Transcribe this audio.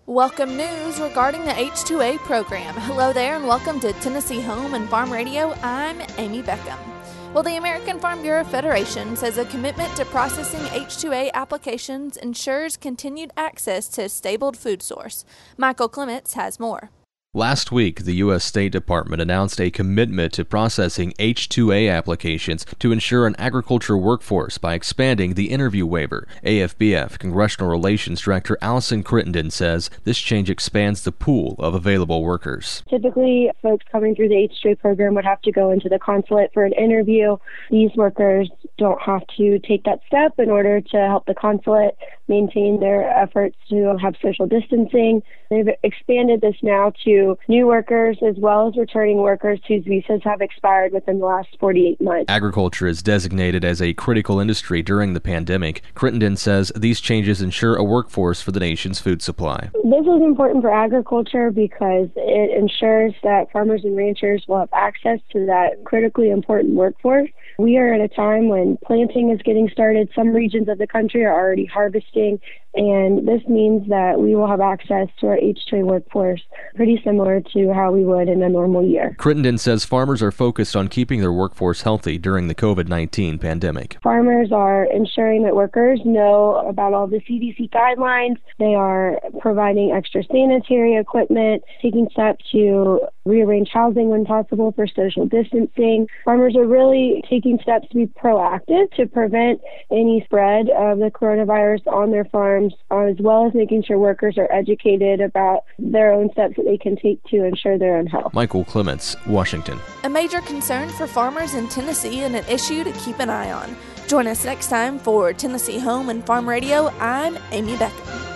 Welcome news regarding the H2A program. Hello there and welcome to Tennessee Home and Farm Radio. I'm Amy Beckham. Well, the American Farm Bureau Federation says a commitment to processing H2A applications ensures continued access to a stable food source. Michael Clements has more. Last week, the U.S. State Department announced a commitment to processing H2A applications to ensure an agriculture workforce by expanding the interview waiver. AFBF Congressional Relations Director Allison Crittenden says this change expands the pool of available workers. Typically, folks coming through the H2A program would have to go into the consulate for an interview. These workers don't have to take that step in order to help the consulate maintain their efforts to have social distancing. They've expanded this now to new workers as well as returning workers whose visas have expired within the last 48 months. Agriculture is designated as a critical industry during the pandemic. Crittenden says these changes ensure a workforce for the nation's food supply. This is important for agriculture because it ensures that farmers and ranchers will have access to that critically important workforce. We are at a time when planting is getting started. Some regions of the country are already harvesting, and this means that we will have access to our H2A workforce pretty similar to how we would in a normal year. Crittenden says farmers are focused on keeping their workforce healthy during the COVID-19 pandemic. Farmers are ensuring that workers know about all the CDC guidelines. They are providing extra sanitary equipment, taking steps to rearrange housing when possible for social distancing. Farmers are really taking steps to be proactive to prevent any spread of the coronavirus on their farms, as well as making sure workers are educated about their own steps that they can take to ensure their own health. Michael Clements, Washington. A major concern for farmers in Tennessee and an issue to keep an eye on. Join us next time for Tennessee Home and Farm Radio. I'm Amy Beckham.